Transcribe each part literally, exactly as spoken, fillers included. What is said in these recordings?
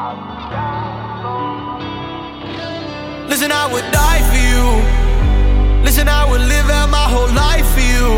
Listen, I would die for you. Listen, I would live out my whole life for you.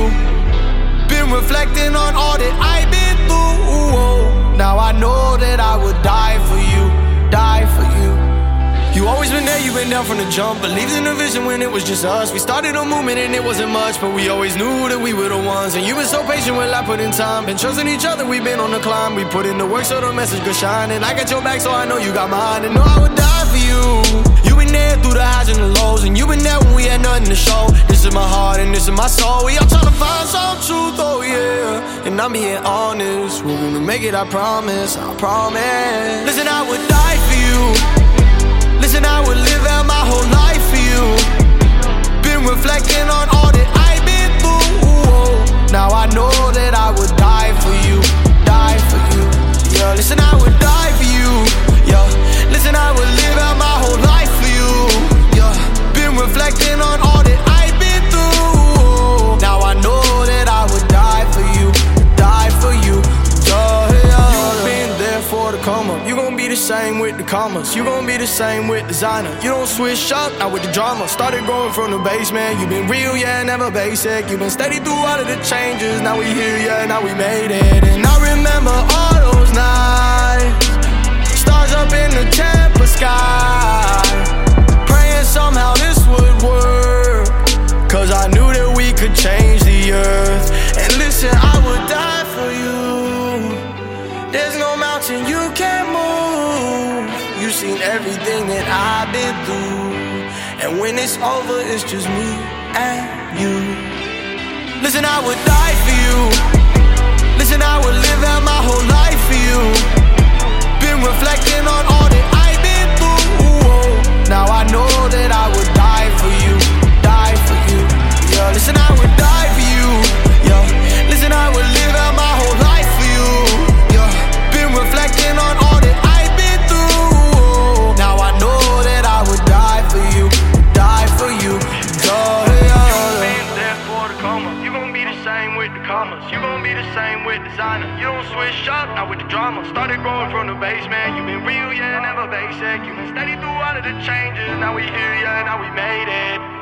Been reflecting on all that I've been through. Now I know that I would die for you, die for you. You always been there, you been down from the jump. Believed in the vision when it was just us. We started a movement and it wasn't much, but we always knew that we were the ones. And you been so patient when I put in time. Been trusting each other, we been on the climb. We put in the work so the message could shine. And I got your back so I know you got mine. And know I would die for you. You been there through the highs and the lows, and you been there when we had nothing to show. This is my heart and this is my soul. We all tryna find some truth, oh yeah. And I'm being honest, we're gonna make it, I promise, I promise. Listen, I would die for you. Listen, I would live out my whole life for you. Been reflecting on all that I've been through. Now I know that I would die for you, die for you. Yeah, listen, I would die for you. Yeah, listen, I would live out my whole life for you. Yeah, been reflecting on all that I've been through. Now I know that I would die for you, die for you. Yeah, yeah. You've been there for the come up. You gon' be the same with the commas. You gon' be the same with designer. You don't switch up, not with the drama. Started growing from the basement. You been real, yeah, never basic. You been steady through all of the changes. Now we here, yeah, now we made it. And I remember all those nights, stars up in the Tampa sky, praying somehow this would work, cause I knew that we could change the earth. And listen, I would die for you. There's no mountain you can't move. You've seen everything that I've been through, and when it's over, it's just me and you. Listen, I would die for you. Listen, I would live out my whole life for you. Been reflecting on all that I've been through. Now I know that I would die for you, die for you. Yeah, listen, I would die for you. Yeah, listen, I would live out my whole life for you. Yeah, been reflecting on all that I've been through. Now I know that I would die for you, die for you. Yeah, yeah. You been there for the come up. You gon' be the same with the commas. You gon' be the same with designer. You don't switch up, not with the drama. Started growing from the basement. You been real, yeah, never basic. You been steady through all of the changes. Now we here, yeah, now we made it.